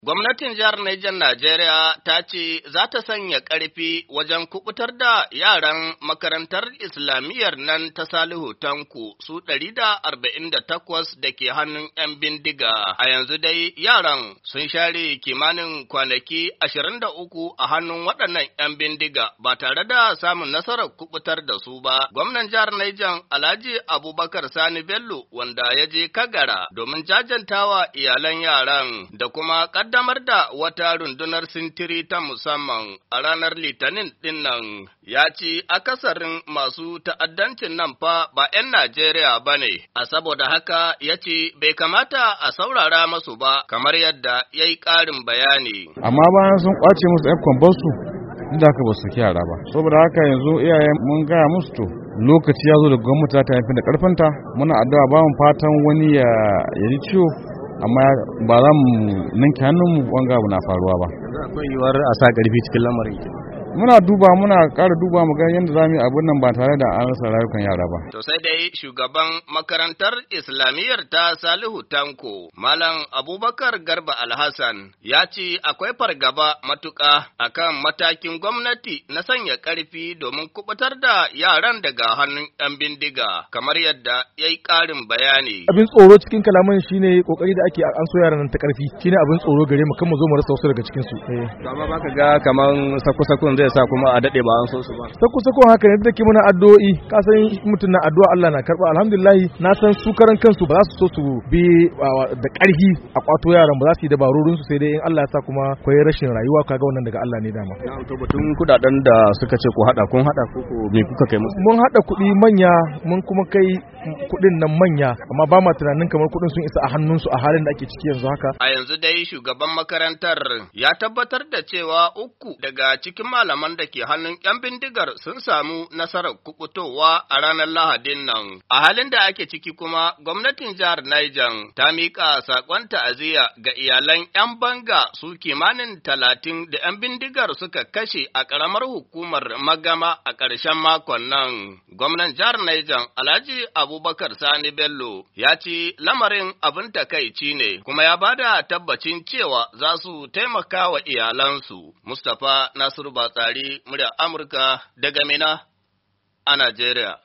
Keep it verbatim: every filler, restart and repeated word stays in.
Gwamnatin jihar Niger Najeriya ta ce za ta sanya ƙarfi wajen kubutar da yaran makarantar Islamiyyar nan ta Salihu Tanko su ɗari da arba'in da takwas da ke hannun ‘yan bindiga. A yanzu dai yaran sun share kimanin kwanaki ashirin da uku a hannun waɗannan ‘yan bindiga ba tare da samun nasarar kubutar da su ba. Gwamnan jihar Niger Alhaji Abubakar Sani Bello wanda ya je Kagara domin jajantawa iyalan yaran da kuma kaddamar da wata rundunar sintiri ta musamman a ranar Litinin dinnan ya ce akasarin masu ta'addancin nan fa ba ‘yan Najeriya ba ne, a saboda haka ya ce bai kamata a saurara masu ba kamar yadda ya yi ƙarin bayani. Amma bayan sun ƙwace musu ‘yan kwambansu inda aka ba su yara ba, saboda haka yanzu iyayen mun gaya musu to lokaci ya zo da gwamnati ta yafi da ƙarfinta, muna addu'a ba mu fatan wani ya yi ciwo amma ba za mu ninke hannunmu wanga abu na faruwa ba. Akwai yiwuwar a sa ƙarfi cikin lamarin. Muna duba muna ƙara duba mu ga yadda za mu yi abin nan ba tare da an rasa rayukan yara ba. To sai dai shugaban makarantar Islamiyyar ta Salihu Tanko, Malam Abubakar Garba Alhassan, ya ce akwai fargaba matuƙa akan matakin gwamnati na sanya ƙarfi domin kubutar da yaran daga hannun ‘yan bindiga, kamar yadda ya yi ƙarin bayani. Abin tsoro cikin kalaman shine kokari da ake an so yaran nan ta ƙarfi, shine abin tsoro gare mu kan mu zo mu rasa wasu daga cikin su. Amma baka ga kaman sako-sakon zai sa kuma a dade ba an so su ba. Sako sako haka ne take muna addu'o'i, ka san mutum na addu'a Allah na karba. Alhamdulillah na san su karan kansu ba za su so su bi da ƙarfi a kwato yaran, ba za su yi dabarorin su, sai dai in Allah ya sa kuma akwai rashin rayuwa, kaga wannan daga Allah ne dama. Na to batun kudaden da suka ce ku hada kun hada ko me kuka kai musu? Mun hada kuɗi manya, mun kuma kai kuɗin nan manya, amma ba ma tunanin kamar kuɗin sun isa a hannun su a halin da ake ciki yanzu haka. A yanzu dai shugaban makarantar ya tabbatar da cewa uku daga cikin malaman da ke hannun ‘yan bindigar sun samu nasarar kubutowa a ranar Lahadin nan. A halin da ake ciki kuma, gwamnatin jihar Niger ta miƙa saƙon ta'aziyya ga iyalan ‘yan banga su kimanin talatin da ‘yan bindigar suka kashe a ƙaramar hukumar Magama a ƙarshen makon nan. Gwamnan jihar Niger Alhaji Abubakar Sani Bello ya ce lamarin abin takaici ne, kuma ya bada tabbacin cewa za su taimaka wa iyalansu. Mustapha Nasiru Batsari, murya Amurka daga Mina a Najeriya.